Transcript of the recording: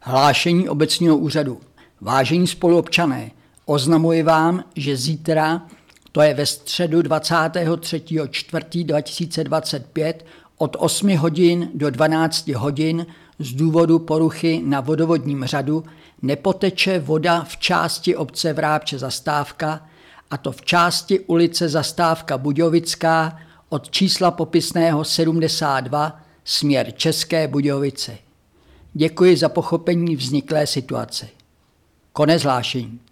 Hlášení obecního úřadu. Vážení spoluobčané, oznamuji vám, že zítra, to je ve středu 23.4.2025 od 8 hodin do 12 hodin z důvodu poruchy na vodovodním řadu nepoteče voda v části obce Vrápče Zastávka, a to v části ulice Zastávka Budějovická od čísla popisného 72 směr České Budějovice. Děkuji za pochopení vzniklé situace. Konec hlášení.